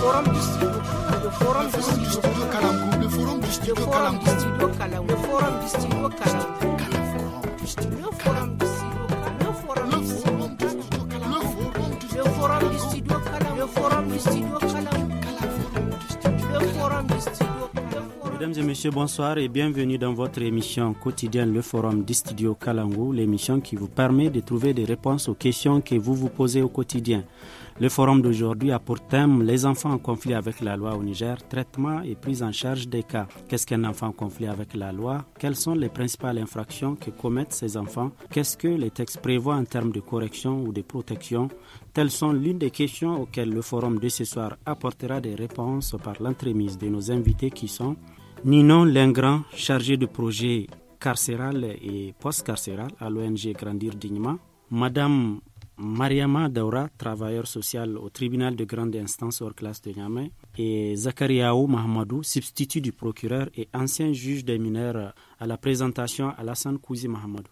forum du studio Kalangu, le forum du studio Kalangu, le forum du studio Kalangu, le forum du studio Kalangu, le forum du studio Kalangu, le forum du studio Kalangu, le forum du studio Kalangu, le forum du studio Kalangu, le forum du studio Kalangu. Mesdames et messieurs, bonsoir et bienvenue dans votre émission quotidienne Le Forum du Studio Kalangu, l'émission qui vous permet de trouver des réponses aux questions que vous vous posez au quotidien. Le forum d'aujourd'hui a pour thème les enfants en conflit avec la loi au Niger, traitement et prise en charge des cas. Qu'est-ce qu'un enfant en conflit avec la loi? Quelles sont les principales infractions que commettent ces enfants? Qu'est-ce que les textes prévoient en termes de correction ou de protection? Telles sont l'une des questions auxquelles le forum de ce soir apportera des réponses par l'entremise de nos invités qui sont Ninon Lengrand, chargé de projet carcéral et post-carcéral à l'ONG Grandir Dignement, Madame Mariama Daoura, travailleur social au tribunal de grande instance hors classe de Niamey, et Zakariaou Mahamadou, substitut du procureur et ancien juge des mineurs à la présentation Alassane Kouzi Mahamadou.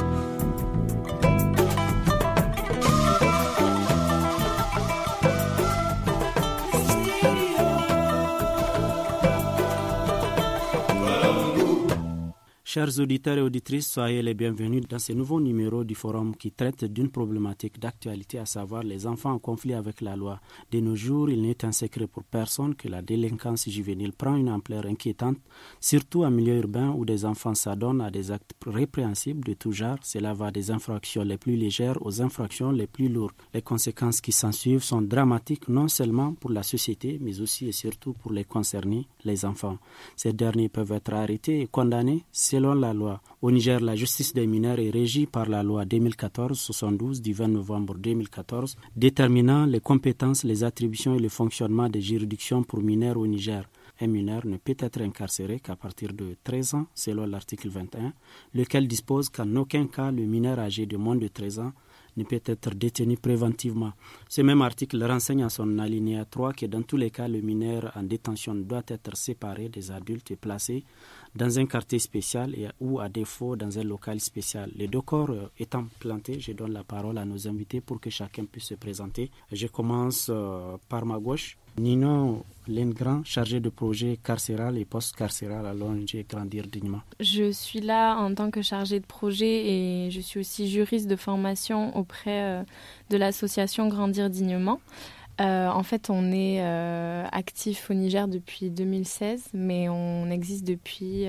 Chers auditeurs et auditrices, soyez les bienvenus dans ce nouveau numéro du forum qui traite d'une problématique d'actualité, à savoir les enfants en conflit avec la loi. De nos jours, il n'est un secret pour personne que la délinquance juvénile prend une ampleur inquiétante, surtout en milieu urbain où des enfants s'adonnent à des actes répréhensibles de tout genre. Cela va des infractions les plus légères aux infractions les plus lourdes. Les conséquences qui s'ensuivent sont dramatiques non seulement pour la société, mais aussi et surtout pour les concernés, les enfants. Ces derniers peuvent être arrêtés et condamnés selon la loi. Au Niger, la justice des mineurs est régie par la loi 2014-72 du 20 novembre 2014, déterminant les compétences, les attributions et le fonctionnement des juridictions pour mineurs au Niger. Un mineur ne peut être incarcéré qu'à partir de 13 ans, selon l'article 21, lequel dispose qu'en aucun cas le mineur âgé de moins de 13 ans ne peut être détenu préventivement. Ce même article renseigne à son alinéa 3 que dans tous les cas, le mineur en détention doit être séparé des adultes et placé dans un quartier spécial ou à défaut dans un local spécial. Les deux corps étant plantés, je donne la parole à nos invités pour que chacun puisse se présenter. Je commence par ma gauche. Ninon Lengrand, chargée de projet carcéral et post-carcéral à l'ONG Grandir Dignement. Je suis là en tant que chargée de projet et je suis aussi juriste de formation auprès de l'association Grandir Dignement. En fait, on est actif au Niger depuis 2016, mais on existe depuis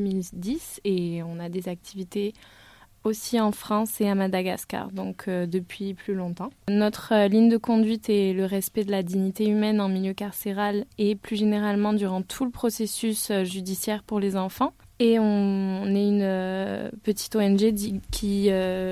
2010 et on a des activités aussi en France et à Madagascar, donc depuis plus longtemps. Notre ligne de conduite est le respect de la dignité humaine en milieu carcéral et plus généralement durant tout le processus judiciaire pour les enfants. Et on est une petite ONG qui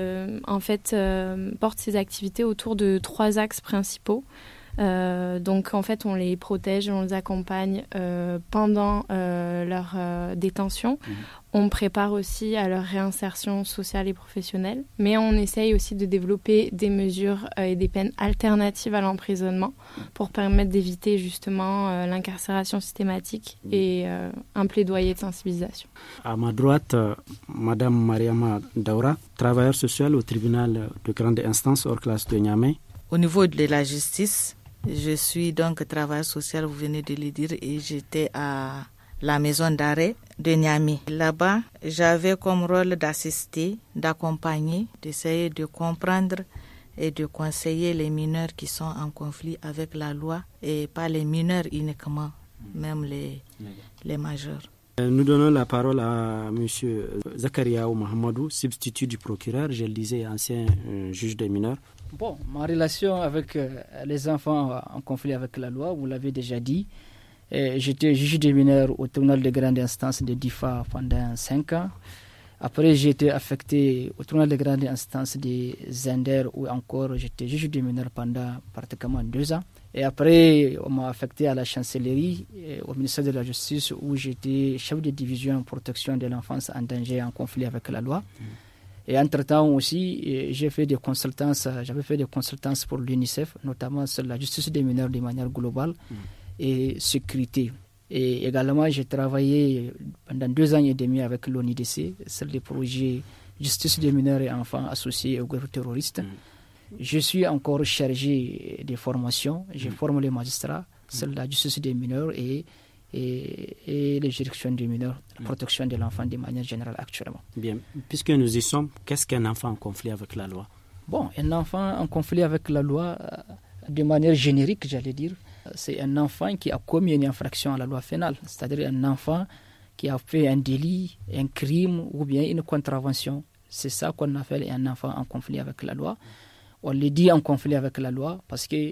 en fait porte ses activités autour de 3 axes principaux. Donc en fait on les protège, on les accompagne pendant leur détention. On prépare aussi à leur réinsertion sociale et professionnelle, mais on essaye aussi de développer des mesures et des peines alternatives à l'emprisonnement pour permettre d'éviter justement l'incarcération systématique et un plaidoyer de sensibilisation. À ma droite, Madame Mariama Daoura, travailleure sociale au tribunal de grande instance hors classe de Niamey. Au niveau de la justice, je suis donc travailleuse sociale, vous venez de le dire, et j'étais à la maison d'arrêt de Niamey. Là-bas, j'avais comme rôle d'assister, d'accompagner, d'essayer de comprendre et de conseiller les mineurs qui sont en conflit avec la loi, et pas les mineurs uniquement, même les majeurs. Nous donnons la parole à M. Zakariaou Mahamadou, substitut du procureur, je le disais, ancien juge des mineurs. Bon, ma relation avec les enfants en conflit avec la loi, vous l'avez déjà dit. J'étais juge des mineurs au tribunal de grande instance de Difa pendant 5 ans. Après, j'ai été affecté au tribunal de grande instance de Zender, où encore j'étais juge des mineurs pendant pratiquement 2 ans. Et après, on m'a affecté à la chancellerie, au ministère de la Justice, où j'étais chef de division en protection de l'enfance en danger en conflit avec la loi. Et entre-temps aussi, j'avais fait des consultances pour l'UNICEF, notamment sur la justice des mineurs de manière globale et sécurité. Et également, j'ai travaillé pendant 2 ans et demi avec l'ONIDC sur les projets justice des mineurs et enfants associés aux groupes terroristes. Je suis encore chargé des formations. Je forme les magistrats c'est la justice des mineurs et les juridictions des mineurs, la protection de l'enfant de manière générale actuellement. Bien, puisque nous y sommes, qu'est-ce qu'un enfant en conflit avec la loi? Bon, un enfant en conflit avec la loi, de manière générique, j'allais dire, c'est un enfant qui a commis une infraction à la loi pénale, c'est-à-dire un enfant qui a fait un délit, un crime ou bien une contravention. C'est ça qu'on appelle un enfant en conflit avec la loi. On le dit en conflit avec la loi parce que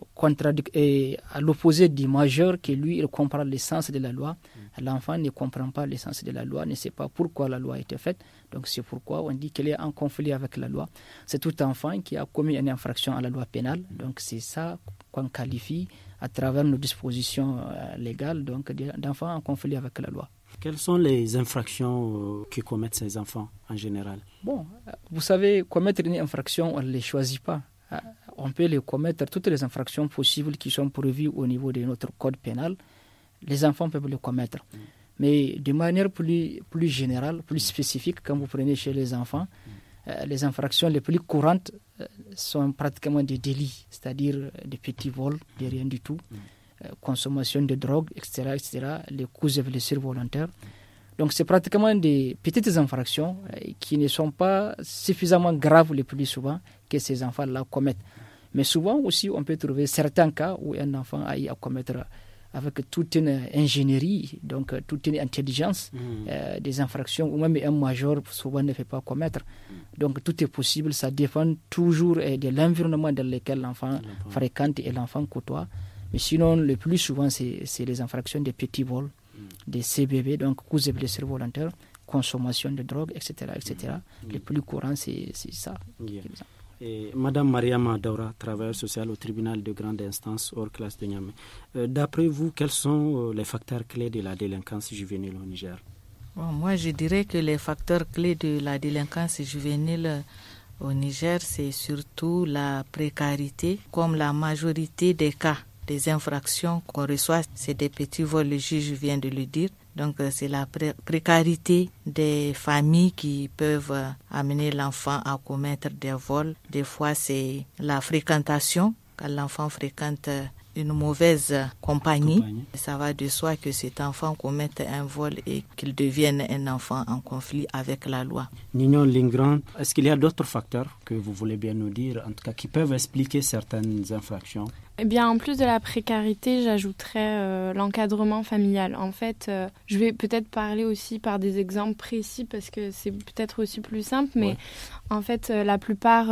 à l'opposé du majeur qui lui il comprend l'essence de la loi, l'enfant ne comprend pas l'essence de la loi, ne sait pas pourquoi la loi a été faite. Donc c'est pourquoi on dit qu'il est en conflit avec la loi. C'est tout enfant qui a commis une infraction à la loi pénale. Donc c'est ça qu'on qualifie à travers nos dispositions légales donc d'enfants en conflit avec la loi. Quelles sont les infractions que commettent ces enfants en général? Bon, vous savez, commettre une infraction, on ne les choisit pas. On peut les commettre, toutes les infractions possibles qui sont prévues au niveau de notre code pénal, les enfants peuvent les commettre. Mais de manière plus générale, plus spécifique, quand vous prenez chez les enfants, les infractions les plus courantes sont pratiquement des délits, c'est-à-dire des petits vols, de rien du tout, consommation de drogue, etc., les causes et blessures volontaires. Donc c'est pratiquement des petites infractions qui ne sont pas suffisamment graves le plus souvent que ces enfants-là commettent. Mais souvent aussi, on peut trouver certains cas où un enfant a eu à commettre avec toute une ingénierie, donc toute une intelligence, des infractions, ou même un major souvent ne fait pas commettre. Donc tout est possible, ça dépend toujours de l'environnement dans lequel l'enfant fréquente et l'enfant côtoie. Mais sinon, le plus souvent, c'est les infractions des petits vols, des CBV, donc causes et blessures volontaires, consommation de drogue, etc. Le plus courant, c'est ça. Yeah. Et Madame Mariama Daura, travailleuse sociale au tribunal de grande instance hors classe de Niamey. D'après vous, quels sont les facteurs clés de la délinquance juvénile au Niger? Bon, moi, je dirais que les facteurs clés de la délinquance juvénile au Niger, c'est surtout la précarité, comme la majorité des cas. Les infractions qu'on reçoit, c'est des petits vols, le juge vient de le dire. Donc c'est la précarité des familles qui peuvent amener l'enfant à commettre des vols. Des fois c'est la fréquentation, quand l'enfant fréquente une mauvaise compagnie. Ça va de soi que cet enfant commette un vol et qu'il devienne un enfant en conflit avec la loi. Nignon Lingrand, est-ce qu'il y a d'autres facteurs que vous voulez bien nous dire, en tout cas qui peuvent expliquer certaines infractions? Eh bien, en plus de la précarité, j'ajouterais l'encadrement familial. En fait, je vais peut-être parler aussi par des exemples précis parce que c'est peut-être aussi plus simple, mais en fait, la plupart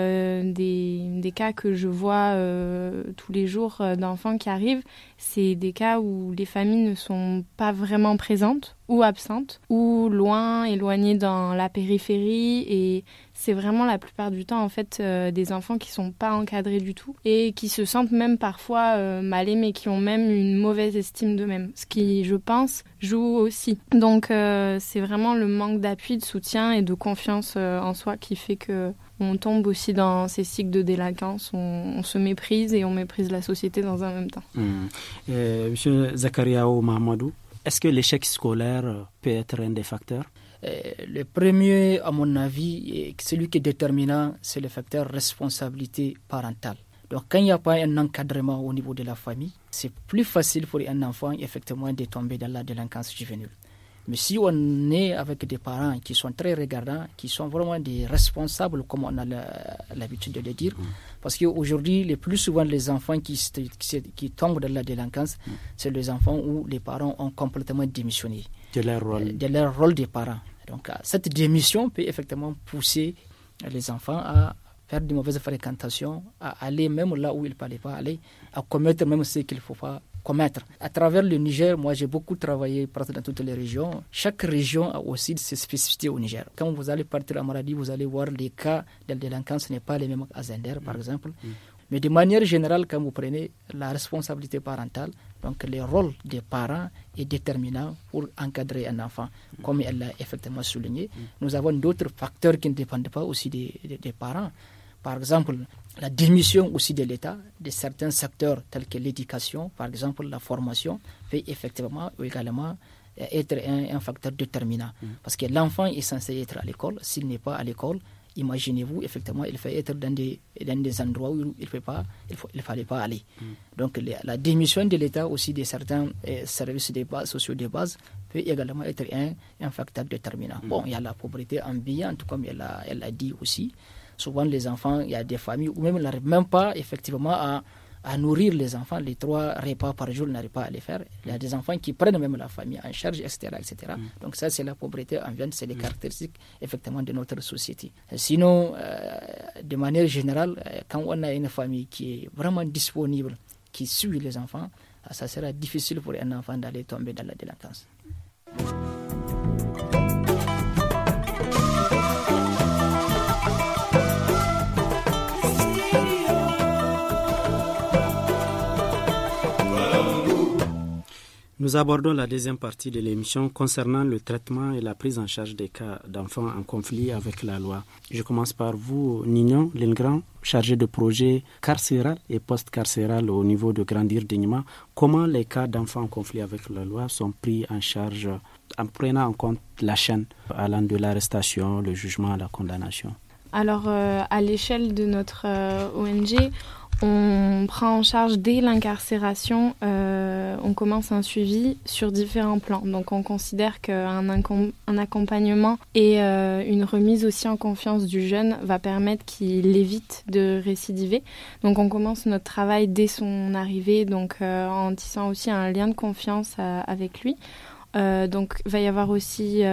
des cas que je vois tous les jours d'enfants qui arrivent, c'est des cas où les familles ne sont pas vraiment présentes ou absentes ou loin, éloignées dans la périphérie, et c'est vraiment la plupart du temps en fait des enfants qui sont pas encadrés du tout et qui se sentent même parfois mal aimés, qui ont même une mauvaise estime d'eux-mêmes, ce qui, je pense, joue aussi. Donc c'est vraiment le manque d'appui, de soutien et de confiance en soi qui fait que on tombe aussi dans ces cycles de délinquance, on se méprise et on méprise la société dans un même temps. Monsieur Zakariaou Mahamadou, est-ce que l'échec scolaire peut être un des facteurs? Le premier, à mon avis, celui qui est déterminant, c'est le facteur responsabilité parentale. Donc quand il n'y a pas un encadrement au niveau de la famille, c'est plus facile pour un enfant effectivement de tomber dans la délinquance juvénile. Mais si on est avec des parents qui sont très regardants, qui sont vraiment des responsables, comme on a l'habitude de le dire, parce qu'aujourd'hui, le plus souvent, les enfants qui tombent dans la délinquance, c'est les enfants où les parents ont complètement démissionné de leur rôle des parents. Donc, cette démission peut effectivement pousser les enfants à faire de mauvaises fréquentations, à aller même là où il ne fallait pas aller, à commettre même ce qu'il ne faut pas commettre. À travers le Niger, moi j'ai beaucoup travaillé presque dans toutes les régions. Chaque région a aussi ses spécificités au Niger. Quand vous allez partir à Maradi, vous allez voir les cas de délinquance n'est pas les mêmes à Zender, par exemple. Mais de manière générale, quand vous prenez la responsabilité parentale, donc le rôle des parents est déterminant pour encadrer un enfant, comme elle l'a effectivement souligné. Nous avons d'autres facteurs qui ne dépendent pas aussi des parents. Par exemple, la démission aussi de l'État de certains secteurs tels que l'éducation, par exemple la formation, peut effectivement également être un facteur déterminant. Parce que l'enfant est censé être à l'école. S'il n'est pas à l'école, Imaginez-vous, effectivement, il fait être dans des endroits où il ne fallait pas aller. Donc, la démission de l'État aussi de certains services sociaux de base peut également être un facteur déterminant. Bon, il y a la pauvreté ambiante, tout comme elle l'a dit aussi. Souvent, les enfants, il y a des familles où même ils n'arrivent même pas, effectivement, à nourrir les enfants. Les 3 repas par jour, ils n'arrivent pas à les faire. Il y a des enfants qui prennent même la famille en charge, etc. etc. Donc ça, c'est la pauvreté ambiante, c'est les caractéristiques, effectivement, de notre société. Sinon, de manière générale, quand on a une famille qui est vraiment disponible, qui suit les enfants, ça sera difficile pour un enfant d'aller tomber dans la délinquance. Nous abordons la deuxième partie de l'émission concernant le traitement et la prise en charge des cas d'enfants en conflit avec la loi. Je commence par vous, Nignon Lingrand, chargé de projet carcéral et post-carcéral au niveau de Grandir dignement. Comment les cas d'enfants en conflit avec la loi sont pris en charge en prenant en compte la chaîne allant de l'arrestation, le jugement à la condamnation? Alors, à l'échelle de notre ONG, on prend en charge dès l'incarcération, on commence un suivi sur différents plans. Donc on considère qu'un accompagnement et une remise aussi en confiance du jeune va permettre qu'il évite de récidiver. Donc on commence notre travail dès son arrivée, donc en tissant aussi un lien de confiance avec lui. Donc il va y avoir aussi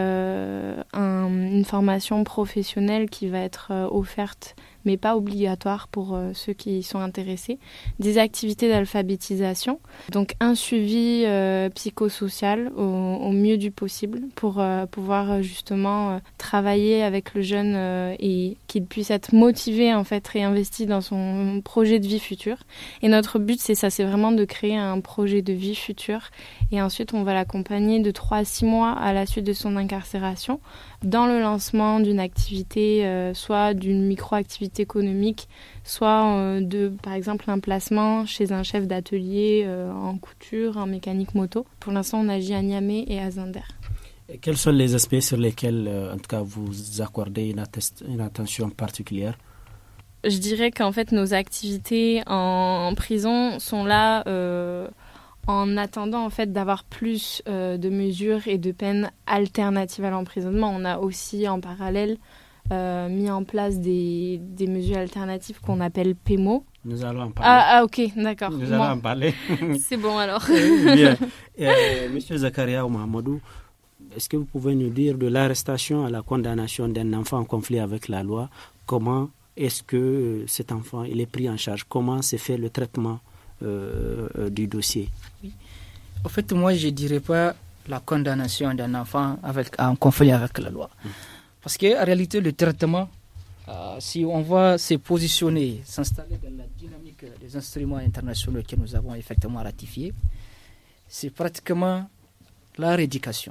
une formation professionnelle qui va être offerte, mais pas obligatoire pour ceux qui sont intéressés, des activités d'alphabétisation, donc un suivi psychosocial au mieux du possible pour pouvoir justement travailler avec le jeune et qu'il puisse être motivé, en fait, réinvesti dans son projet de vie future. Et notre but, c'est vraiment de créer un projet de vie future, et ensuite on va l'accompagner de 3 à 6 mois à la suite de son incarcération dans le lancement d'une activité, soit d'une micro-activité économique, soit de, par exemple, un placement chez un chef d'atelier en couture, en mécanique moto. Pour l'instant, on agit à Niamey et à Zinder. Et quels sont les aspects sur lesquels, en tout cas, vous accordez une attention particulière? Je dirais qu'en fait, nos activités en prison sont là en attendant en fait d'avoir plus de mesures et de peines alternatives à l'emprisonnement. On a aussi en parallèle mis en place des mesures alternatives qu'on appelle PEMO. Nous allons en parler. Ah ok, d'accord. Nous allons en parler. C'est bon alors. Bien. Monsieur Zakaria Mahamadou, est-ce que vous pouvez nous dire de l'arrestation à la condamnation d'un enfant en conflit avec la loi, comment est-ce que cet enfant il est pris en charge? Comment se fait le traitement du dossier? Oui. En fait, moi, je ne dirais pas la condamnation d'un enfant en conflit avec la loi. Parce qu'en réalité, le traitement, si on va se positionner, s'installer dans la dynamique des instruments internationaux que nous avons effectivement ratifiés, c'est pratiquement la rééducation.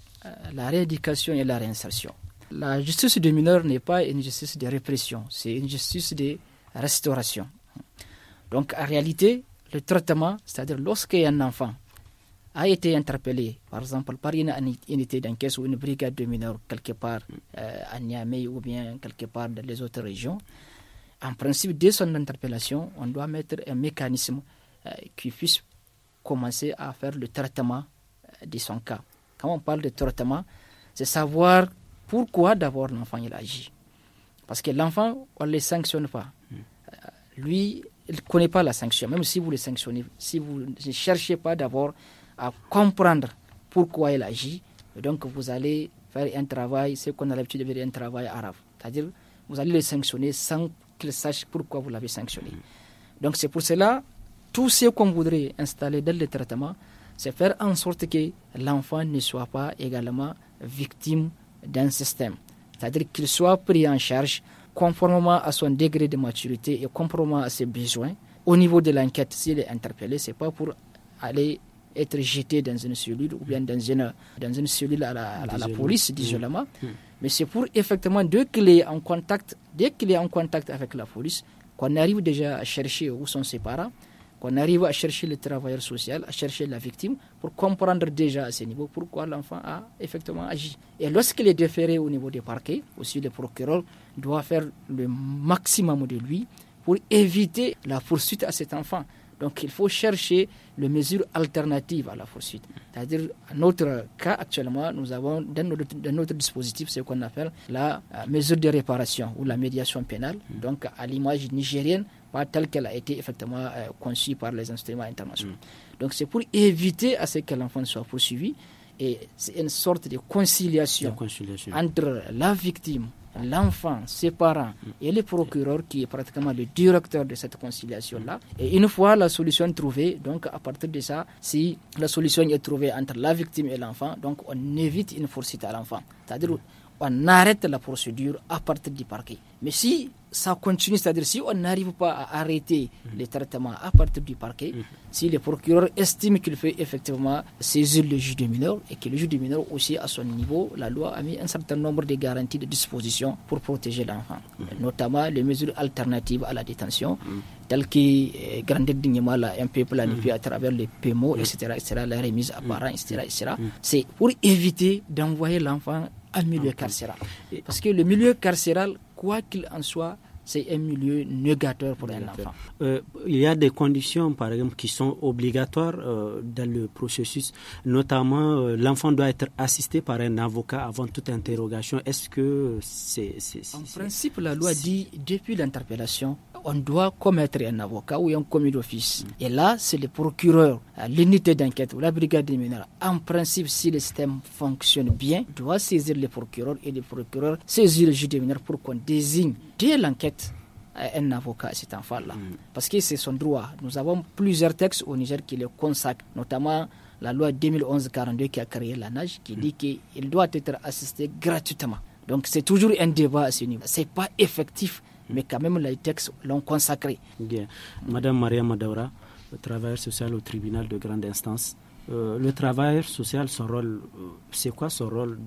La rééducation et la réinsertion. La justice des mineurs n'est pas une justice de répression, c'est une justice de restauration. Donc, en réalité, le traitement, c'est-à-dire lorsqu'un enfant a été interpellé, par exemple, par une unité d'enquête ou une brigade de mineurs quelque part à Niamey ou bien quelque part dans les autres régions, en principe, dès son interpellation, on doit mettre un mécanisme qui puisse commencer à faire le traitement de son cas. Quand on parle de traitement, c'est savoir pourquoi d'abord l'enfant il agit. Parce que l'enfant, on ne le sanctionne pas. Lui, il ne connaît pas la sanction, même si vous le sanctionnez. Si vous ne cherchez pas d'abord à comprendre pourquoi il agit, donc vous allez faire un travail, ce qu'on a l'habitude de faire un travail arabe. C'est-à-dire, vous allez le sanctionner sans qu'il sache pourquoi vous l'avez sanctionné. Donc c'est pour cela, tout ce qu'on voudrait installer dans le traitement, c'est faire en sorte que l'enfant ne soit pas également victime d'un système. C'est-à-dire qu'il soit pris en charge conformément à son degré de maturité et conformément à ses besoins. Au niveau de l'enquête, s'il est interpellé, ce n'est pas pour aller être jeté dans une cellule ou bien dans une cellule à la police d'isolement, mais c'est pour effectivement, dès qu'il est en contact avec la police, qu'on arrive déjà à chercher où sont ses parents, qu'on arrive à chercher le travailleur social, à chercher la victime, pour comprendre déjà à ce niveau pourquoi l'enfant a effectivement agi. Et lorsqu'il est déféré au niveau des parquets, aussi le procureur doit faire le maximum de lui pour éviter la poursuite à cet enfant. Donc il faut chercher les mesures alternatives à la poursuite. C'est-à-dire, dans notre cas actuellement, nous avons dans notre dispositif ce qu'on appelle la mesure de réparation ou la médiation pénale, donc à l'image nigérienne, pas telle qu'elle a été effectivement conçue par les instruments internationaux. Donc c'est pour éviter à ce que l'enfant soit poursuivi, et c'est une sorte de conciliation entre la victime, l'enfant, ses parents et le procureur qui est pratiquement le directeur de cette conciliation-là. Et une fois la solution trouvée, donc à partir de ça, si la solution est trouvée entre la victime et l'enfant, donc on évite une poursuite à l'enfant. C'est-à-dire on arrête la procédure à partir du parquet. Mais si ça continue, c'est-à-dire si on n'arrive pas à arrêter les traitements à partir du parquet, si le procureur estime qu'il fait effectivement saisir le juge des mineurs, et que le juge des mineurs aussi à son niveau, la loi a mis un certain nombre de garanties de disposition pour protéger l'enfant, notamment les mesures alternatives à la détention, telles que grandir dignement là, un peu planifié à travers les PMO, etc., la remise à parents, etc. C'est pour éviter d'envoyer l'enfant en milieu carcéral. Parce que le milieu carcéral, quoi qu'il en soit, c'est un milieu négateur pour un enfant. Il y a des conditions, par exemple, qui sont obligatoires dans le processus. Notamment, l'enfant doit être assisté par un avocat avant toute interrogation. Est-ce que En principe, la loi dit, depuis l'interpellation, on doit commettre un avocat ou un commis d'office. Et là, c'est le procureur, l'unité d'enquête ou la brigade des mineurs. En principe, si le système fonctionne bien, doit saisir le procureur et le procureur saisir le juge des mineurs pour qu'on désigne dès l'enquête un avocat à cet enfant-là. Parce que c'est son droit. Nous avons plusieurs textes au Niger qui le consacrent, notamment la loi 2011-42 qui a créé la NAJ, qui dit qu'il doit être assisté gratuitement. Donc c'est toujours un débat à ce niveau. Ce n'est pas effectif, mais quand même les textes l'ont consacré. Bien. Madame Maria Madaura, travailleur social au tribunal de grande instance. Le travailleur social, son rôle, c'est quoi son rôle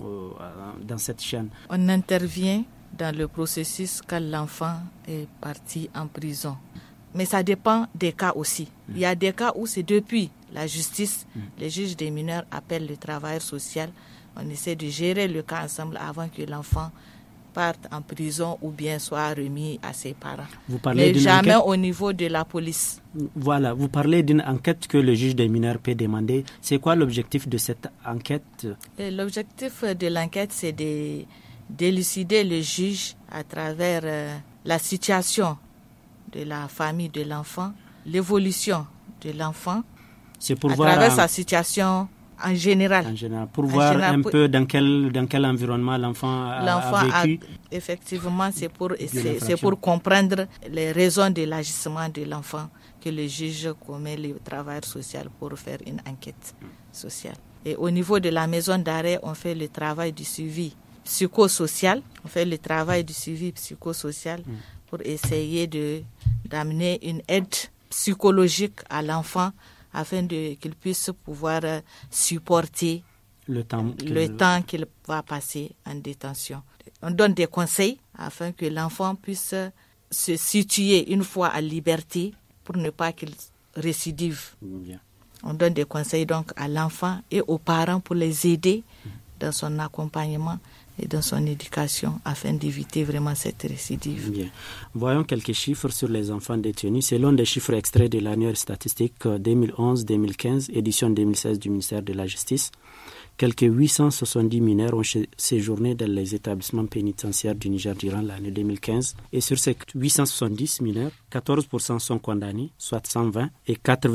dans cette chaîne? On intervient dans le processus quand l'enfant est parti en prison. Mais ça dépend des cas aussi. Il y a des cas où c'est depuis la justice, les juges des mineurs appellent le travailleur social. On essaie de gérer le cas ensemble avant que l'enfant parte en prison ou bien soit remis à ses parents. Mais jamais au niveau de la police. Voilà, vous parlez d'une enquête que le juge des mineurs peut demander. C'est quoi l'objectif de cette enquête? L'objectif de l'enquête, c'est d'élucider le juge à travers la situation de la famille de l'enfant, l'évolution de l'enfant, c'est pour à voir travers sa situation en général. Pour voir un peu dans quel environnement l'enfant a vécu. Effectivement, c'est pour comprendre les raisons de l'agissement de l'enfant que le juge commet le travail social pour faire une enquête sociale. Et au niveau de la maison d'arrêt, on fait le travail du suivi psychosocial. On fait le travail du suivi psychosocial pour essayer d'amener une aide psychologique à l'enfant afin qu'il puisse pouvoir supporter le temps qu'il va passer en détention. On donne des conseils afin que l'enfant puisse se situer une fois en liberté pour ne pas qu'il récidive. Bien. On donne des conseils donc à l'enfant et aux parents pour les aider dans son accompagnement et dans son éducation afin d'éviter vraiment cette récidive. Bien. Voyons quelques chiffres sur les enfants détenus. Selon des chiffres extraits de l'annuaire statistique 2011-2015, édition 2016 du ministère de la Justice, quelques 870 mineurs ont séjourné dans les établissements pénitentiaires du Niger durant l'année 2015. Et sur ces 870 mineurs, 14% sont condamnés, soit 120, et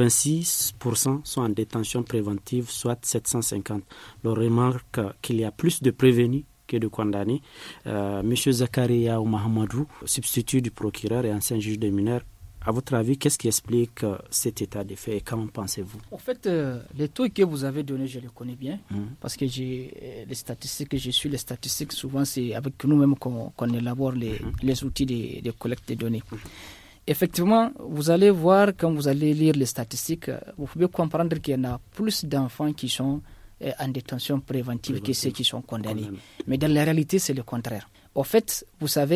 86% sont en détention préventive, soit 750. On remarque qu'il y a plus de prévenus que de condamnés. Monsieur Zakaria Mahamadou, substitut du procureur et ancien juge des mineurs, à votre avis, qu'est-ce qui explique cet état de fait et qu'en pensez-vous? En fait, les taux que vous avez donnés, je les connais bien parce que j'ai les statistiques, je suis les statistiques, souvent c'est avec nous-mêmes qu'on élabore les outils de collecte de données. Effectivement, vous allez voir, quand vous allez lire les statistiques, vous pouvez comprendre qu'il y en a plus d'enfants qui sont en détention préventive que ceux qui sont condamnés. Mais dans la réalité, c'est le contraire. En fait, vous savez,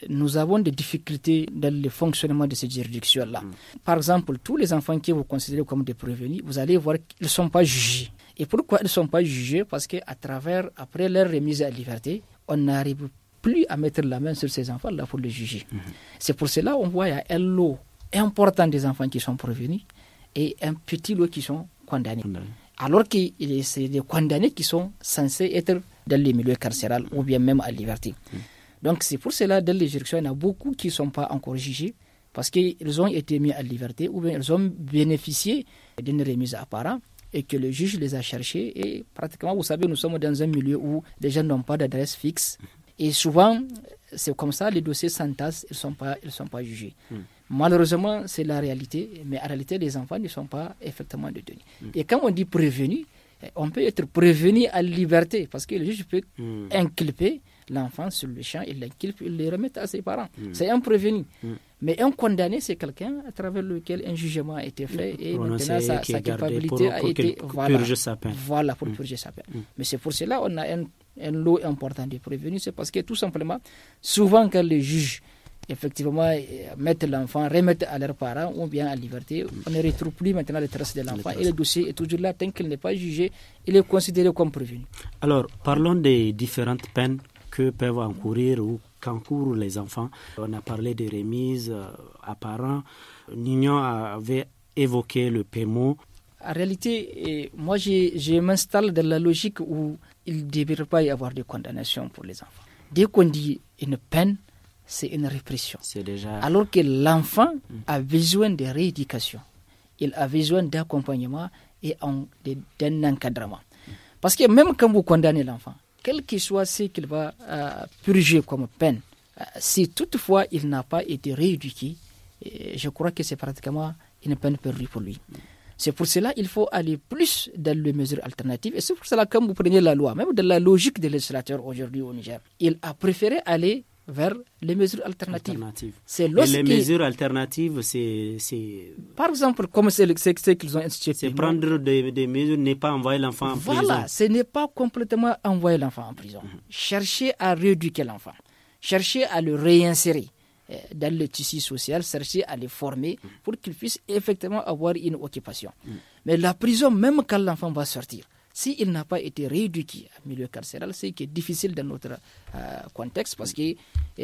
nous avons des difficultés dans le fonctionnement de ces juridictions-là. Par exemple, tous les enfants que vous considérez comme des prévenus, vous allez voir qu'ils ne sont pas jugés. Et pourquoi ils ne sont pas jugés? Parce qu'après leur remise à la liberté, on n'arrive plus à mettre la main sur ces enfants-là pour les juger. C'est pour cela qu'on voit qu'il y a un lot important des enfants qui sont prévenus et un petit lot qui sont condamnés. Alors que c'est des condamnés qui sont censés être dans les milieux carcérales ou bien même à liberté. Donc c'est pour cela, dans les juridictions, il y en a beaucoup qui ne sont pas encore jugés parce qu'ils ont été mis à liberté ou bien ils ont bénéficié d'une remise à parents et que le juge les a cherchés. Et pratiquement, vous savez, nous sommes dans un milieu où les gens n'ont pas d'adresse fixe. Et souvent, c'est comme ça, les dossiers s'entassent, ils ne sont pas jugés. Malheureusement, c'est la réalité, mais en réalité, les enfants ne sont pas effectivement détenus. Et quand on dit prévenu, on peut être prévenu à liberté, parce que le juge peut inculper l'enfant sur le champ, il l'inculpe, il le remet à ses parents. C'est un prévenu. Mais un condamné, c'est quelqu'un à travers lequel un jugement a été fait et maintenant sa culpabilité a été purger sa peine. Voilà, pour purger sa peine. Mais c'est pour cela qu'on a un lot important de prévenus, c'est parce que tout simplement, souvent quand les juges effectivement mettent l'enfant, remettent à leurs parents ou bien à liberté, on ne retrouve plus maintenant les traces de l'enfant et le dossier est toujours là tant qu'il n'est pas jugé, il est considéré comme prévenu. Alors, parlons des différentes peines que peuvent encourir ou qu'encourent les enfants. On a parlé des remises à parents. Nignon avait évoqué le PMO. En réalité, moi je m'installe dans la logique où il ne devrait pas y avoir de condamnation pour les enfants. Dès qu'on dit une peine, c'est une répression. C'est déjà... Alors que l'enfant a besoin de rééducation, il a besoin d'accompagnement et d'un encadrement. Parce que même quand vous condamnez l'enfant, quel que soit ce qu'il va purger comme peine, si toutefois il n'a pas été rééduqué, je crois que c'est pratiquement une peine perdue pour lui. C'est pour cela qu'il faut aller plus dans les mesures alternatives. Et c'est pour cela que quand vous prenez la loi, même de la logique des législateurs aujourd'hui au Niger, il a préféré aller vers les mesures alternatives. Et les mesures alternatives, c'est... Par exemple, comme c'est ce qu'ils ont institué. C'est prendre des mesures, ne pas envoyer l'enfant en prison. Voilà, ce n'est pas complètement envoyer l'enfant en prison. Chercher à rééduquer l'enfant. Chercher à le réinsérer dans le tissu social, chercher à le former pour qu'il puisse effectivement avoir une occupation. Mais la prison, même quand l'enfant va sortir, s'il n'a pas été rééduqué en milieu carcéral, c'est qui est difficile dans notre contexte parce que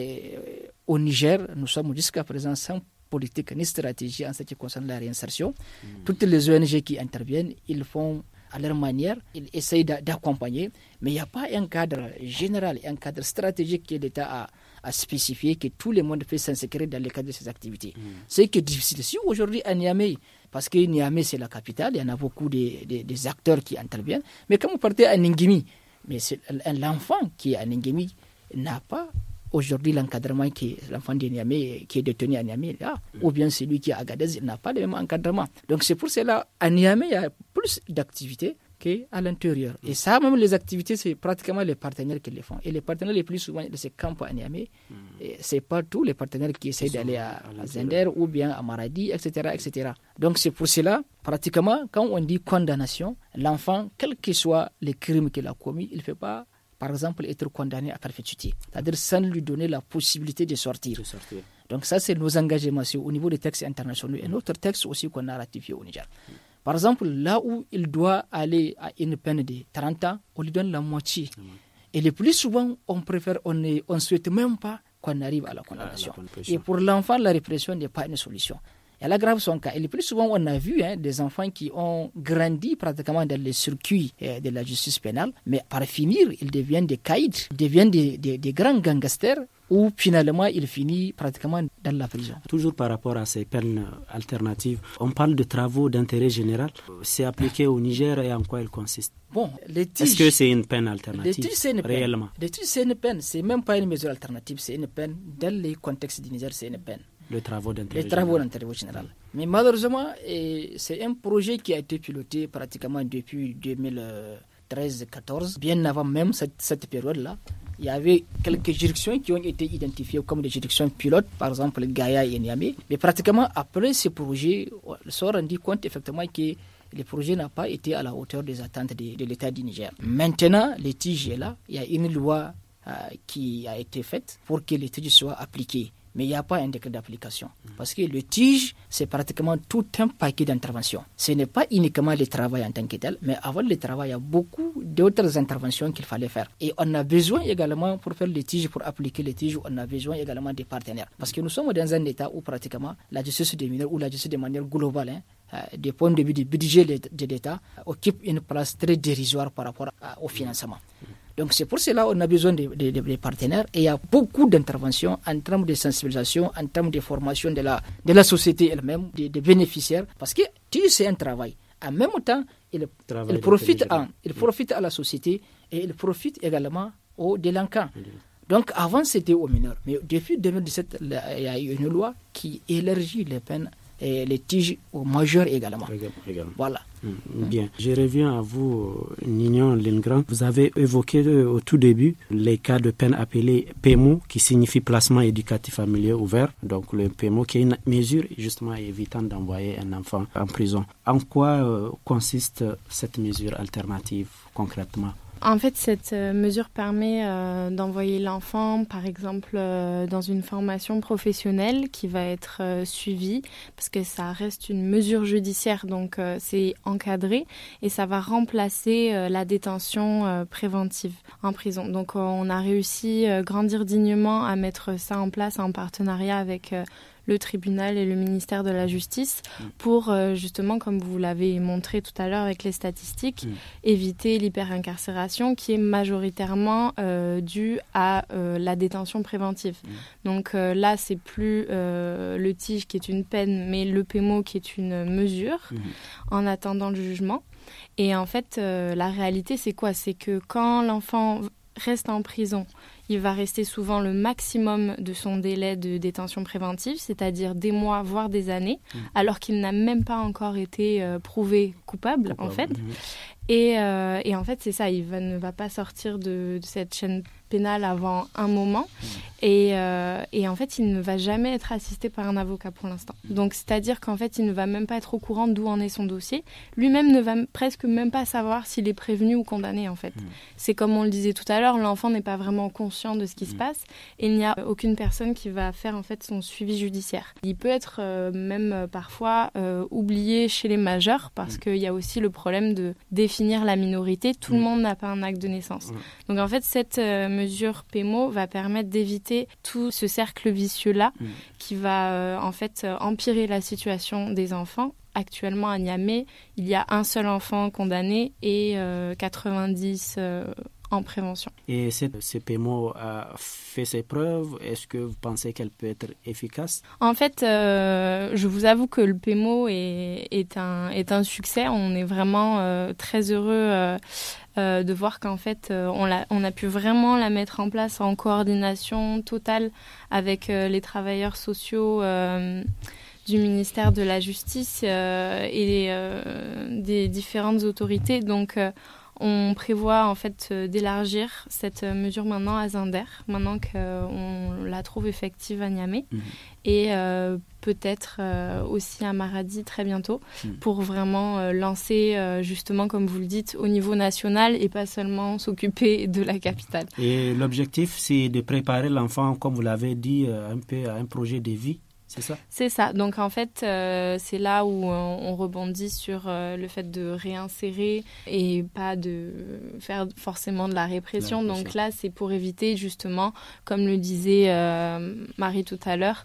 au Niger, nous sommes jusqu'à présent sans politique ni stratégie en ce qui concerne la réinsertion. Toutes les ONG qui interviennent, ils font à leur manière, ils essayent d'accompagner, mais il n'y a pas un cadre général, un cadre stratégique que l'État a spécifié, que tout le monde peut s'inscrire dans le cadre de ces activités. C'est que difficile. Si aujourd'hui à Niamey, parce que Niamey c'est la capitale, il y en a beaucoup des acteurs qui interviennent, mais quand vous partez à Ningimi, mais l'enfant qui est à Ningimi n'a pas aujourd'hui l'encadrement qui l'enfant de Niamey qui est détenu à Niamey là, ou bien celui qui est à Agadez, il n'a pas le même encadrement. Donc c'est pour cela à Niamey il y a plus d'activités qu'à l'intérieur. Et ça, même les activités, c'est pratiquement les partenaires qui les font. Et les partenaires les plus souvent de ces camps à Niamey, c'est pas tous les partenaires qui essaient d'aller à Zender ou bien à Maradi, etc., etc. Donc c'est pour cela, pratiquement, quand on dit condamnation, l'enfant, quel que soit les crimes qu'il a commis, il ne fait pas, par exemple, être condamné à perpétuité. C'est-à-dire sans lui donner la possibilité de sortir. Donc ça, c'est nos engagements au niveau des textes internationaux et notre texte aussi qu'on a ratifié au Niger. Par exemple, là où il doit aller à une peine de 30 ans, on lui donne la moitié. Et le plus souvent, on ne souhaite même pas qu'on arrive à la condamnation. Et pour l'enfant, la répression n'est pas une solution. Elle aggrave son cas. Et le plus souvent, on a vu des enfants qui ont grandi pratiquement dans les circuits de la justice pénale, mais par finir, ils deviennent des caïds, ils deviennent des grands gangsters, où finalement il finit pratiquement dans la prison. Toujours par rapport à ces peines alternatives, on parle de travaux d'intérêt général. C'est appliqué au Niger et en quoi il consiste? Bon, est-ce que c'est une peine alternative réellement? C'est une peine, c'est même pas une mesure alternative, c'est une peine. Dans les contextes du Niger, c'est une peine. Les travaux d'intérêt général. Mais malheureusement, c'est un projet qui a été piloté pratiquement depuis 2013-14, bien avant même cette période-là. Il y avait quelques juridictions qui ont été identifiées comme des juridictions pilotes, par exemple Gaïa et Niamey. Mais pratiquement après ce projet, on s'est rendu compte effectivement que le projet n'a pas été à la hauteur des attentes de l'État du Niger. Maintenant, le TIG est là. Il y a une loi qui a été faite pour que le TIG soit appliqué. Mais il n'y a pas un décret d'application. Parce que le TIG, c'est pratiquement tout un paquet d'interventions. Ce n'est pas uniquement le travail en tant que tel, mais avant le travail, il y a beaucoup d'autres interventions qu'il fallait faire. Et on a besoin également, pour faire le TIG, pour appliquer le TIG, on a besoin également des partenaires. Parce que nous sommes dans un état où pratiquement la justice des mineurs, ou la justice de manière globale, des points de vue du budget de l'État, occupe une place très dérisoire par rapport au financement. Donc c'est pour cela qu'on a besoin des partenaires, et il y a beaucoup d'interventions en termes de sensibilisation, en termes de formation de la société elle-même, des bénéficiaires, parce que c'est un travail. En même temps, il profite à la société et il profite également aux délinquants. Donc avant c'était aux mineurs, mais depuis 2017, il y a eu une loi qui élargit les peines et les tiges aux majeurs également. Voilà. Bien. Je reviens à vous, Nignon Lindgren. Vous avez évoqué au tout début les cas de peine appelés PEMO, qui signifie placement éducatif familial ouvert. Donc le PEMO qui est une mesure justement évitant d'envoyer un enfant en prison. En quoi consiste cette mesure alternative concrètement? En fait, cette mesure permet d'envoyer l'enfant, par exemple, dans une formation professionnelle qui va être suivie, parce que ça reste une mesure judiciaire, donc c'est encadré, et ça va remplacer la détention préventive en prison. Donc on a réussi, Grandir dignement, à mettre ça en place en partenariat avec le tribunal et le ministère de la Justice pour justement, comme vous l'avez montré tout à l'heure avec les statistiques, éviter l'hyperincarcération qui est majoritairement due à la détention préventive. Donc là, c'est plus le TIG qui est une peine, mais le PEMO qui est une mesure en attendant le jugement. Et en fait, la réalité, c'est quoi? C'est que quand l'enfant reste en prison, il va rester souvent le maximum de son délai de détention préventive, c'est-à-dire des mois, voire des années, alors qu'il n'a même pas encore été prouvé coupable, en fait. Et en fait, c'est ça, ne va pas sortir de cette chaîne pénale avant un moment. Et en fait, il ne va jamais être assisté par un avocat pour l'instant. Donc, c'est-à-dire qu'en fait, il ne va même pas être au courant d'où en est son dossier. Lui-même ne va presque même pas savoir s'il est prévenu ou condamné, en fait. C'est comme on le disait tout à l'heure, l'enfant n'est pas vraiment conscient de ce qui se passe et il n'y a aucune personne qui va faire, en fait, son suivi judiciaire. Il peut être même parfois oublié chez les majeurs parce qu'il y a aussi le problème de définir la minorité. Tout le monde n'a pas un acte de naissance. Donc, en fait, cette mesure PEMO va permettre d'éviter tout ce cercle vicieux-là qui va en fait empirer la situation des enfants. Actuellement à Niamey, il y a un seul enfant condamné et 90 en prévention. Et ce PEMO a fait ses preuves. Est-ce que vous pensez qu'elle peut être efficace? En fait, je vous avoue que le PEMO est un succès. On est vraiment très heureux de voir qu'en fait, on a pu vraiment la mettre en place en coordination totale avec les travailleurs sociaux du ministère de la Justice et des différentes autorités. Donc, on prévoit en fait d'élargir cette mesure maintenant à Zinder, maintenant qu'on la trouve effective à Niamey, et peut-être aussi à Maradi très bientôt, pour vraiment lancer justement, comme vous le dites, au niveau national et pas seulement s'occuper de la capitale. Et l'objectif, c'est de préparer l'enfant, comme vous l'avez dit, un peu à un projet de vie. C'est ça? C'est ça. Donc en fait, c'est là où on rebondit sur le fait de réinsérer et pas de faire forcément de la répression. Donc là, c'est pour éviter justement, comme le disait Marie tout à l'heure,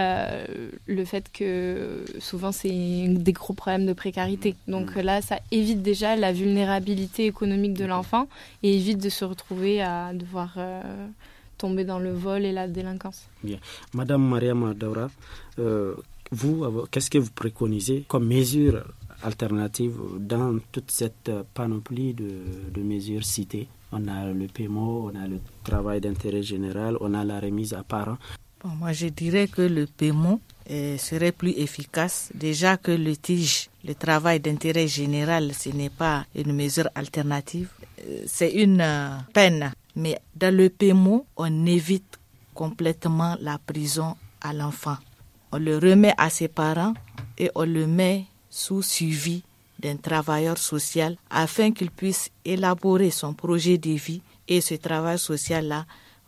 le fait que souvent c'est des gros problèmes de précarité. Donc là, ça évite déjà la vulnérabilité économique de l'enfant et évite de se retrouver à devoir tomber dans le vol et la délinquance. Bien. Madame Mariama Daoura, vous, qu'est-ce que vous préconisez comme mesure alternative dans toute cette panoplie de mesures citées? On a le PEMO, on a le travail d'intérêt général, on a la remise à parents. Bon, moi, je dirais que le PEMO serait plus efficace. Déjà que le TIG, le travail d'intérêt général, ce n'est pas une mesure alternative. C'est une peine. Mais dans le PEMO, on évite complètement la prison à l'enfant. On le remet à ses parents et on le met sous suivi d'un travailleur social afin qu'il puisse élaborer son projet de vie. Et ce travail social-là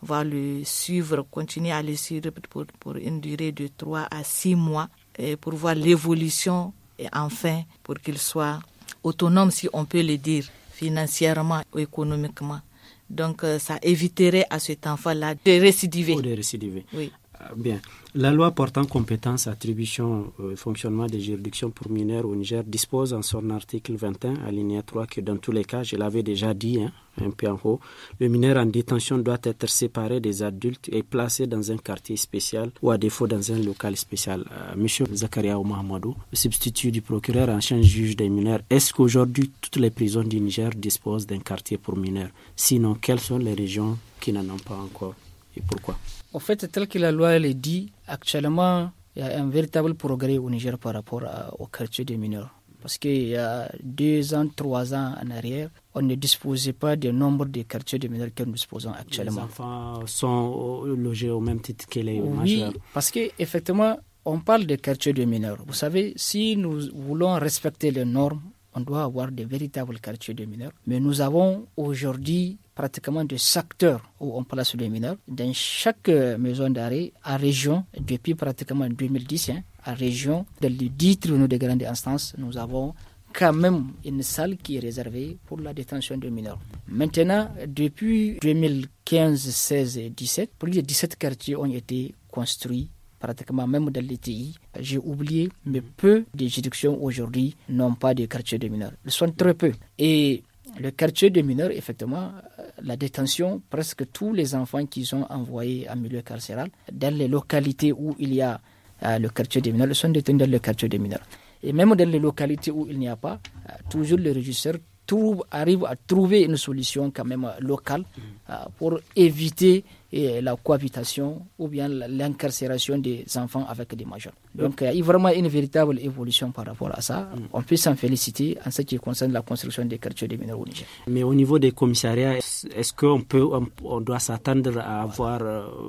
va le suivre, continuer à le suivre pour une durée de 3 à 6 mois et pour voir l'évolution et enfin pour qu'il soit autonome, si on peut le dire, financièrement ou économiquement. Donc ça éviterait à cet enfant-là de récidiver. Ou de récidiver. Oui. Bien. La loi portant compétence, attribution et fonctionnement des juridictions pour mineurs au Niger dispose en son article 21, alinéa 3, que dans tous les cas, je l'avais déjà dit, un peu en haut, le mineur en détention doit être séparé des adultes et placé dans un quartier spécial ou à défaut dans un local spécial. Monsieur Zakaria Mahamadou, substitut du procureur ancien juge des mineurs, est-ce qu'aujourd'hui toutes les prisons du Niger disposent d'un quartier pour mineurs? Sinon, quelles sont les régions qui n'en ont pas encore et pourquoi? En fait, tel que la loi le dit, actuellement, il y a un véritable progrès au Niger par rapport au quartier des mineurs. Parce qu'il y a 2 ans, 3 ans en arrière, on ne disposait pas du nombre de quartiers de mineurs que nous disposons actuellement. Les enfants sont logés au même titre que les majeurs. Oui, parce qu'effectivement, on parle de quartiers de mineurs. Vous savez, si nous voulons respecter les normes, on doit avoir de véritables quartiers de mineurs. Mais nous avons aujourd'hui pratiquement des secteurs où on place les mineurs. Dans chaque maison d'arrêt, à région, depuis pratiquement 2010, à région, dans les 10 tribunaux de grande instance, nous avons quand même une salle qui est réservée pour la détention de mineurs. Maintenant, depuis 2015, 16 et 17, plus de 17 quartiers ont été construits, pratiquement même dans les TI. J'ai oublié, mais peu de juridictions aujourd'hui n'ont pas de quartier de mineurs. Ils sont très peu. Et le quartier de mineurs, effectivement, la détention, presque tous les enfants qui sont envoyés en milieu carcéral, dans les localités où il y a le quartier de mineurs, ils sont détenus dans le quartier de mineurs. Et même dans les localités où il n'y a pas, toujours le régisseur arrive à trouver une solution quand même locale pour éviter la cohabitation ou bien l'incarcération des enfants avec des majeurs. Donc il y a vraiment une véritable évolution par rapport à ça. On peut s'en féliciter en ce qui concerne la construction des quartiers des mineurs au Niger. Mais au niveau des commissariats, est-ce qu'on doit s'attendre à avoir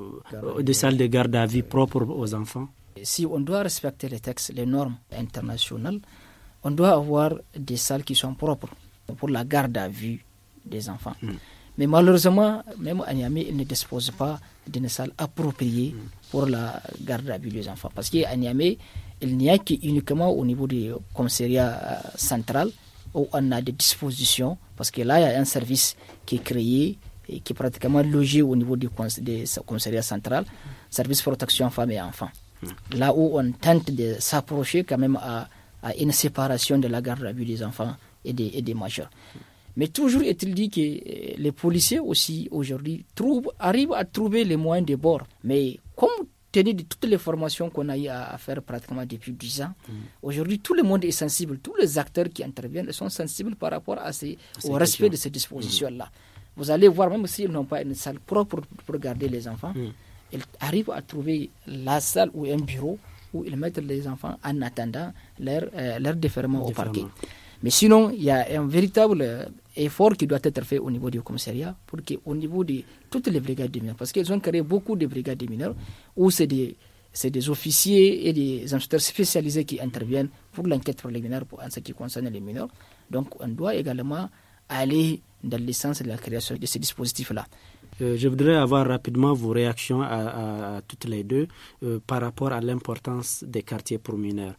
des salles de garde à vue propres aux enfants? Si on doit respecter les textes, les normes internationales, on doit avoir des salles qui sont propres pour la garde à vue des enfants. Mais malheureusement, même à Niamey, ils ne disposent pas d'une salle appropriée pour la garde à vue des enfants. Parce qu'à Niamey, il n'y a qu'uniquement au niveau du commissariat central où on a des dispositions. Parce que là, il y a un service qui est créé et qui est pratiquement logé au niveau du commissariat central, service protection femmes et enfants. Là où on tente de s'approcher quand même à une séparation de la garde à vue des enfants et des majeurs. Mais toujours est-il dit que les policiers aussi aujourd'hui arrivent à trouver les moyens de bord. Mais compte tenu de toutes les formations qu'on a eu à faire pratiquement depuis 10 ans, aujourd'hui tout le monde est sensible, tous les acteurs qui interviennent sont sensibles par rapport au respect de ces dispositions-là. Vous allez voir, même s'ils n'ont pas une salle propre pour garder les enfants, ils arrivent à trouver la salle ou un bureau où ils mettent les enfants en attendant leur déferment au parquet. Mais sinon, il y a un véritable effort qui doit être fait au niveau du commissariat pour qu'au niveau de toutes les brigades de mineurs, parce qu'ils ont créé beaucoup de brigades de mineurs où c'est des officiers et des inspecteurs spécialisés qui interviennent pour l'enquête préliminaire en ce qui concerne les mineurs. Donc, on doit également aller dans le sens de la création de ces dispositifs-là. Je voudrais avoir rapidement vos réactions à toutes les deux par rapport à l'importance des quartiers pour mineurs.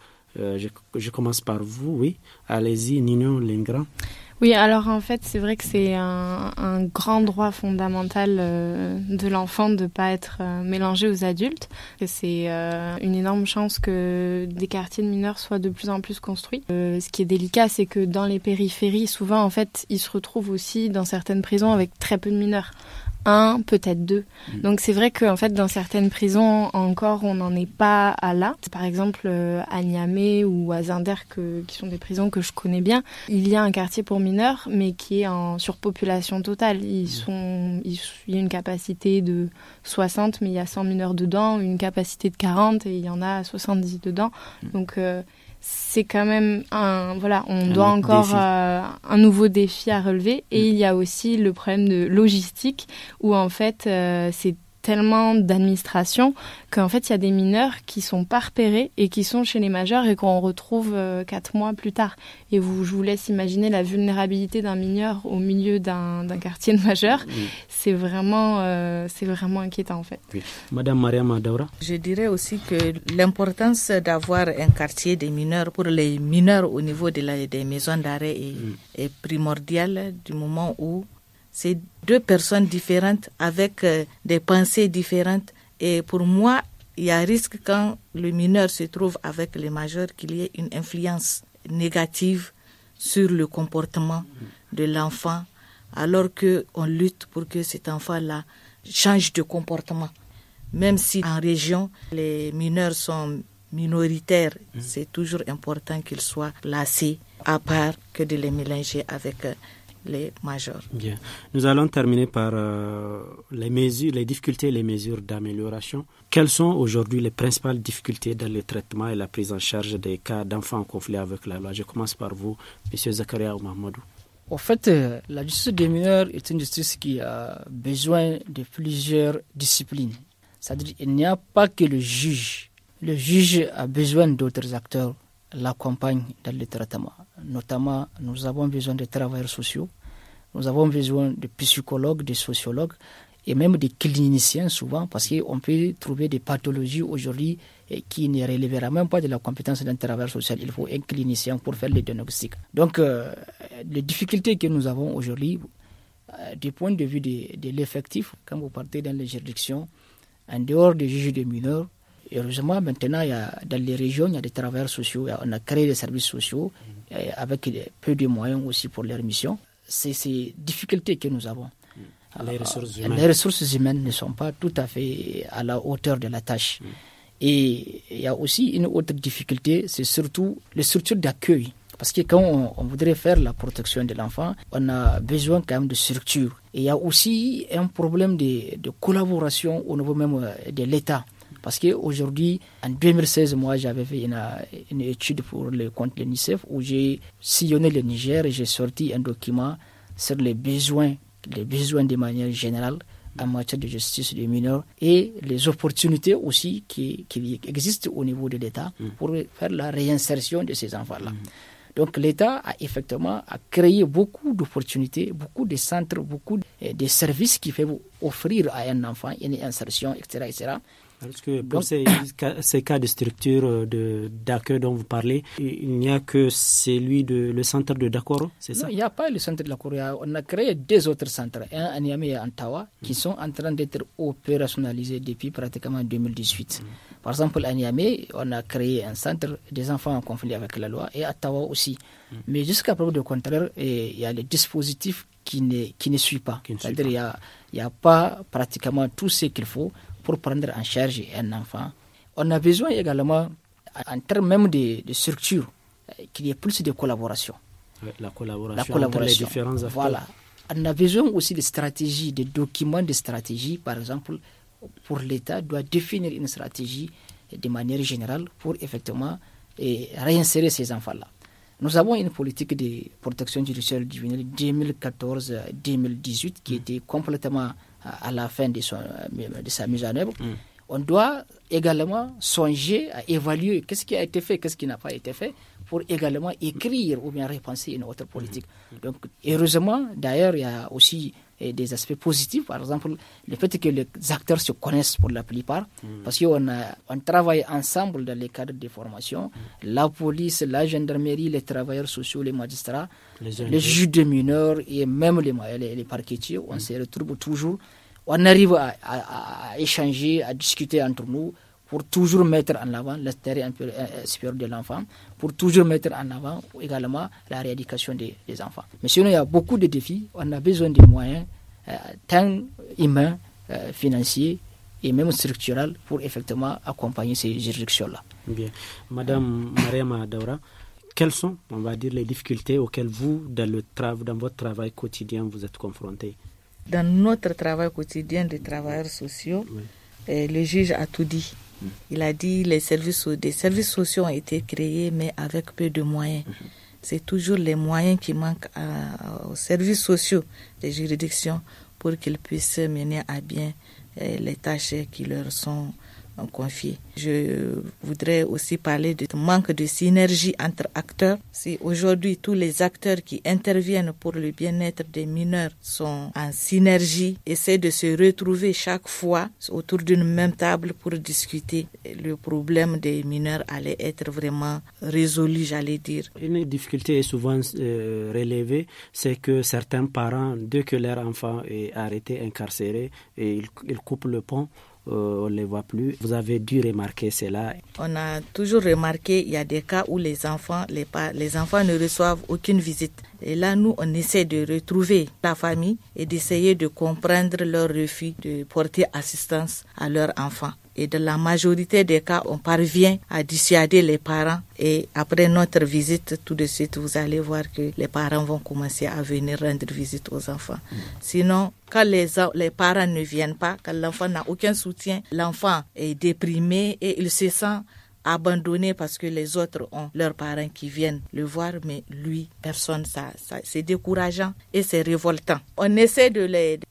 Je commence par vous, oui. Allez-y, Nino Lingra. Oui, alors en fait, c'est vrai que c'est un grand droit fondamental de l'enfant de ne pas être mélangé aux adultes. C'est une énorme chance que des quartiers de mineurs soient de plus en plus construits. Ce qui est délicat, c'est que dans les périphéries, souvent, en fait, ils se retrouvent aussi dans certaines prisons avec très peu de mineurs. 1, peut-être 2. Donc c'est vrai qu'en fait dans certaines prisons encore on n'en est pas à là. Par exemple à Niamey ou à Zinder qui sont des prisons que je connais bien, il y a un quartier pour mineurs mais qui est en surpopulation totale. Il y a une capacité de 60 mais il y a 100 mineurs dedans, une capacité de 40 et il y en a 70 dedans. Donc c'est quand même on doit encore un nouveau défi à relever. Et il y a aussi le problème de logistique où en fait c'est tellement d'administration qu'en fait, il y a des mineurs qui sont pas repérés et qui sont chez les majeurs et qu'on retrouve 4 mois plus tard. Et je vous laisse imaginer la vulnérabilité d'un mineur au milieu d'un quartier de majeurs. Oui. C'est vraiment inquiétant, en fait. Oui. Madame Mariama Daoura. Je dirais aussi que l'importance d'avoir un quartier des mineurs pour les mineurs au niveau des maisons d'arrêt est primordiale du moment où c'est 2 personnes différentes avec des pensées différentes. Et pour moi, il y a risque quand le mineur se trouve avec les majeurs qu'il y ait une influence négative sur le comportement de l'enfant, alors qu'on lutte pour que cet enfant-là change de comportement. Même si en région, les mineurs sont minoritaires, c'est toujours important qu'ils soient placés à part que de les mélanger avec les majeurs. Bien. Nous allons terminer par les difficultés et les mesures d'amélioration. Quelles sont aujourd'hui les principales difficultés dans le traitement et la prise en charge des cas d'enfants en conflit avec la loi? Je commence par vous, M. Zakaria Mahamadou. En fait, la justice des mineurs est une justice qui a besoin de plusieurs disciplines. C'est-à-dire qu'il n'y a pas que le juge. Le juge a besoin d'autres acteurs l'accompagnent dans le traitement. Notamment, nous avons besoin de travailleurs sociaux, nous avons besoin de psychologues, de sociologues et même des cliniciens souvent, parce qu'on peut trouver des pathologies aujourd'hui qui ne relèvera même pas de la compétence d'un travailleur social. Il faut un clinicien pour faire le diagnostic. Donc, les difficultés que nous avons aujourd'hui, du point de vue de l'effectif, quand vous partez dans les juridictions, en dehors des juges des mineurs, heureusement, maintenant, dans les régions, il y a des travailleurs sociaux. On a créé des services sociaux avec peu de moyens aussi pour leur mission. C'est ces difficultés que nous avons. Les ressources humaines ne sont pas tout à fait à la hauteur de la tâche. Et il y a aussi une autre difficulté, c'est surtout les structures d'accueil. Parce que quand on voudrait faire la protection de l'enfant, on a besoin quand même de structures. Et il y a aussi un problème de collaboration au niveau même de l'État. Parce qu'aujourd'hui, en 2016, moi, j'avais fait une étude pour le compte de l'UNICEF où j'ai sillonné le Niger et j'ai sorti un document sur les besoins de manière générale en matière de justice des mineurs et les opportunités aussi qui existent au niveau de l'État pour faire la réinsertion de ces enfants-là. Donc l'État a effectivement créé beaucoup d'opportunités, beaucoup de centres, beaucoup de services qui peuvent offrir à un enfant une insertion, etc., etc. Parce que pour ces cas de structure d'accueil dont vous parlez, il n'y a que le centre de Dakoro, c'est ça? Non, il n'y a pas le centre de Dakoro. On a créé 2 autres centres, un à Niamey et un à Tawa, qui sont en train d'être opérationnalisés depuis pratiquement 2018. Par exemple, à Niamey, on a créé un centre des enfants en conflit avec la loi et à Tawa aussi. Mais jusqu'à preuve du contraire, il y a les dispositifs qui ne suivent pas. C'est-à-dire qu'il n'y a pas pratiquement tout ce qu'il faut pour prendre en charge un enfant. On a besoin également, en termes même de structure, qu'il y ait plus de collaboration. La collaboration entre les différents acteurs. Voilà. On a besoin aussi de stratégies, de documents de stratégie. Par exemple, pour l'État, doit définir une stratégie de manière générale pour effectivement réinsérer ces enfants-là. Nous avons une politique de protection judiciaire juvénile 2014-2018 qui était complètement à la fin de sa mise en œuvre. On doit également songer à évaluer qu'est-ce qui a été fait, qu'est-ce qui n'a pas été fait, pour également écrire ou bien repenser une autre politique. Donc, heureusement, d'ailleurs, il y a aussi des aspects positifs. Par exemple, le fait que les acteurs se connaissent pour la plupart, parce qu'on travaille ensemble dans les cadres de formation, la police, la gendarmerie, les travailleurs sociaux, les magistrats, les juges de mineurs et même les parquetiers, on se retrouve toujours. On arrive à échanger, à discuter entre nous pour toujours mettre en avant l'intérêt supérieur de l'enfant, pour toujours mettre en avant également la rééducation des enfants. Mais sinon, il y a beaucoup de défis. On a besoin de moyens, tant humains, financiers et même structurels pour effectivement accompagner ces juridictions-là. Bien. Madame Mariama Daoura, quelles sont, on va dire, les difficultés auxquelles vous, dans votre travail quotidien, vous êtes confrontés? Dans notre travail quotidien de travailleurs sociaux, le juge a tout dit. Il a dit des services sociaux ont été créés, mais avec peu de moyens. C'est toujours les moyens qui manquent aux services sociaux des juridictions pour qu'ils puissent mener à bien les tâches qui leur sont confiées. Je voudrais aussi parler du manque de synergie entre acteurs. Si aujourd'hui tous les acteurs qui interviennent pour le bien-être des mineurs sont en synergie, essaient de se retrouver chaque fois autour d'une même table pour discuter, le problème des mineurs allait être vraiment résolu, j'allais dire. Une difficulté est souvent relevée, c'est que certains parents, dès que leur enfant est arrêté, incarcéré, et ils coupent le pont, on ne les voit plus. Vous avez dû remarquer cela. On a toujours remarqué, il y a des cas où les enfants ne reçoivent aucune visite. Et là, nous, on essaie de retrouver la famille et d'essayer de comprendre leur refus de porter assistance à leur enfant. Et dans la majorité des cas, on parvient à dissuader les parents. Et après notre visite, tout de suite, vous allez voir que les parents vont commencer à venir rendre visite aux enfants. Sinon, quand les parents ne viennent pas, quand l'enfant n'a aucun soutien, l'enfant est déprimé et il se sent abandonné parce que les autres ont leurs parents qui viennent le voir, mais lui, personne, ça c'est décourageant et c'est révoltant. On essaie de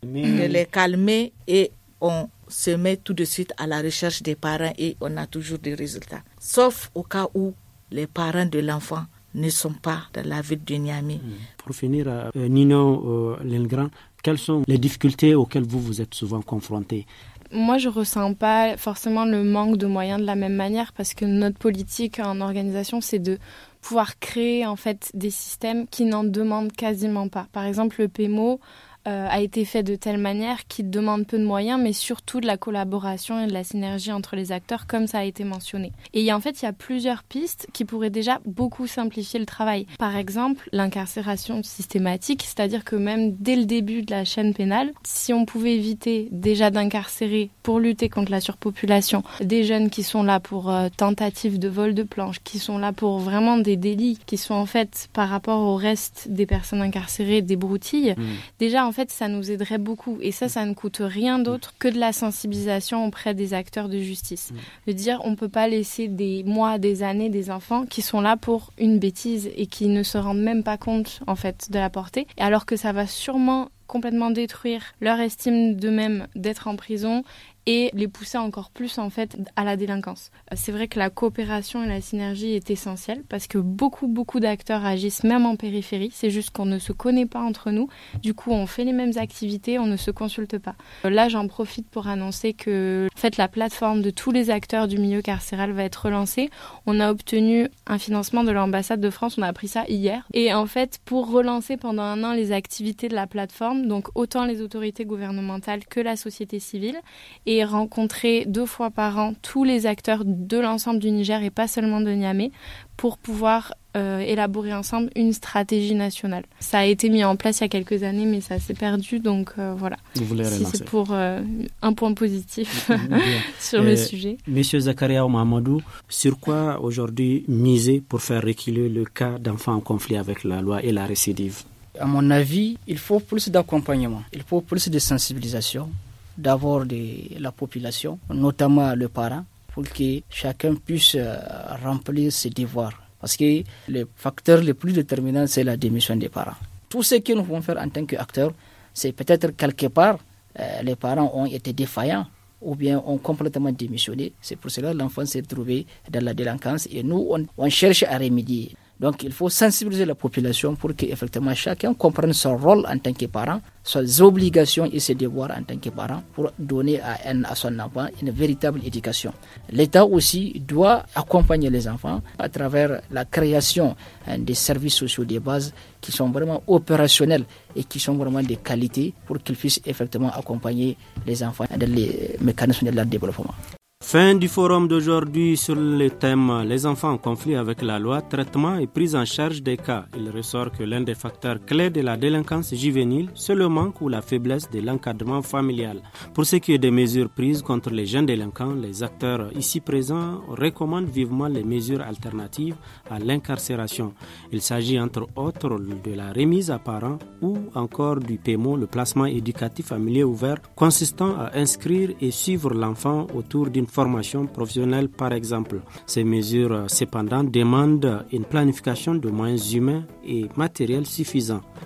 les calmer et on se met tout de suite à la recherche des parents et on a toujours des résultats. Sauf au cas où les parents de l'enfant ne sont pas dans la ville de Niamey. Pour finir, Nino Lindgren, quelles sont les difficultés auxquelles vous êtes souvent confrontés? Moi, je ne ressens pas forcément le manque de moyens de la même manière parce que notre politique en organisation, c'est de pouvoir créer en fait des systèmes qui n'en demandent quasiment pas. Par exemple, le PMO a été fait de telle manière qu'il demande peu de moyens, mais surtout de la collaboration et de la synergie entre les acteurs, comme ça a été mentionné. Et en fait, il y a plusieurs pistes qui pourraient déjà beaucoup simplifier le travail. Par exemple, l'incarcération systématique, c'est-à-dire que même dès le début de la chaîne pénale, si on pouvait éviter déjà d'incarcérer pour lutter contre la surpopulation des jeunes qui sont là pour tentative de vol de planche, qui sont là pour vraiment des délits, qui sont en fait par rapport au reste des personnes incarcérées des broutilles, déjà en fait ça nous aiderait beaucoup et ça ne coûte rien d'autre que de la sensibilisation auprès des acteurs de justice. De dire on peut pas laisser des mois, des années des enfants qui sont là pour une bêtise et qui ne se rendent même pas compte en fait de la portée, alors que ça va sûrement complètement détruire leur estime d'eux-mêmes d'être en prison et les pousser encore plus en fait à la délinquance. C'est vrai que la coopération et la synergie est essentielle parce que beaucoup d'acteurs agissent même en périphérie, c'est juste qu'on ne se connaît pas entre nous, du coup on fait les mêmes activités, on ne se consulte pas. Là j'en profite pour annoncer que en fait, la plateforme de tous les acteurs du milieu carcéral va être relancée. On a obtenu un financement de l'ambassade de France, on a appris ça hier, et en fait pour relancer pendant 1 an les activités de la plateforme, donc autant les autorités gouvernementales que la société civile, et rencontrer 2 fois par an tous les acteurs de l'ensemble du Niger et pas seulement de Niamey pour pouvoir élaborer ensemble une stratégie nationale. Ça a été mis en place il y a quelques années mais ça s'est perdu donc voilà. Vous voulez relancer. C'est pour un point positif sur le sujet. Monsieur Zakaria Mahamadou, sur quoi aujourd'hui miser pour faire reculer le cas d'enfants en conflit avec la loi et la récidive? À mon avis, il faut plus d'accompagnement, il faut plus de sensibilisation, d'abord de la population, notamment le parent, pour que chacun puisse remplir ses devoirs. Parce que le facteur le plus déterminant, c'est la démission des parents. Tout ce que nous pouvons faire en tant qu'acteurs, c'est peut-être quelque part, les parents ont été défaillants ou bien ont complètement démissionné. C'est pour cela que l'enfant s'est trouvé dans la délinquance et nous, on cherche à remédier. Donc, il faut sensibiliser la population pour qu'effectivement chacun comprenne son rôle en tant que parent, ses obligations et ses devoirs en tant que parent pour donner à son enfant une véritable éducation. L'État aussi doit accompagner les enfants à travers la création des services sociaux de base qui sont vraiment opérationnels et qui sont vraiment de qualité pour qu'ils puissent effectivement accompagner les enfants dans les mécanismes de leur développement. Fin du forum d'aujourd'hui sur le thème « Les enfants en conflit avec la loi, traitement et prise en charge des cas ». Il ressort que l'un des facteurs clés de la délinquance juvénile, c'est le manque ou la faiblesse de l'encadrement familial. Pour ce qui est des mesures prises contre les jeunes délinquants, les acteurs ici présents recommandent vivement les mesures alternatives à l'incarcération. Il s'agit entre autres de la remise à parents ou encore du PMO, le placement éducatif à milieu ouvert, consistant à inscrire et suivre l'enfant autour d'une formation professionnelle par exemple. Ces mesures cependant demandent une planification de moyens humains et matériels suffisants.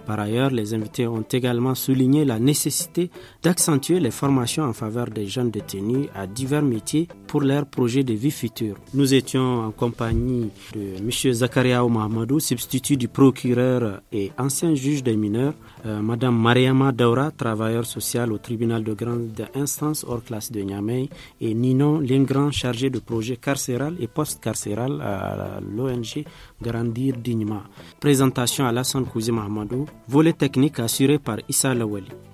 Par ailleurs, les invités ont également souligné la nécessité d'accentuer les formations en faveur des jeunes détenus à divers métiers pour leurs projets de vie future. Nous étions en compagnie de M. Zakaria Mahamadou, substitut du procureur et ancien juge des mineurs, Mme Mariama Daura, travailleur social au tribunal de grande instance hors classe de Niamey, et Ninon Lingran, chargé de projet carcéral et post-carcéral à l'ONG Grandir Dignement. Présentation à Alassane Kouzi Mahamadou, volet technique assuré par Issa Lawali.